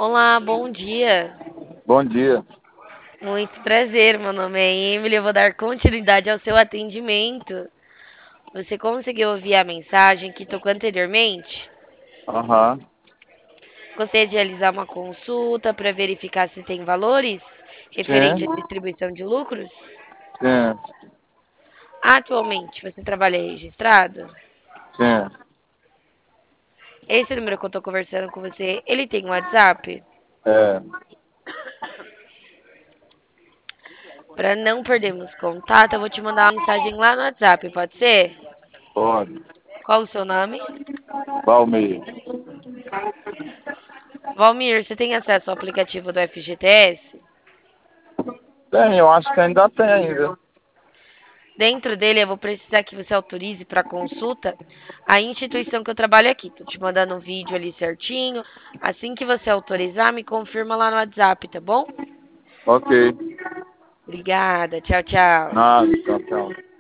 Olá, bom dia. Bom dia. Muito prazer, meu nome é Emily. Eu vou dar continuidade ao seu atendimento. Você conseguiu ouvir a mensagem que tocou anteriormente? Aham. Gostaria de realizar uma consulta para verificar se tem valores referente à Sim, distribuição de lucros? sim, Atualmente, você trabalha registrado? sim. Esse número que eu estou conversando com você, ele tem um WhatsApp? É, Para não perdermos contato, eu vou te mandar uma mensagem lá no WhatsApp, pode ser? pode. Qual o seu nome? Valmir. Valmir, você tem acesso ao aplicativo do FGTS? Tem, eu acho que ainda tem ainda. Dentro dele, eu vou precisar que você autorize para consulta a instituição que eu trabalho aqui. Tô te mandando um vídeo ali certinho. Assim que você autorizar, me confirma lá no WhatsApp, tá bom? Ok. Obrigada. Tchau, tchau. Nada, tchau, tchau.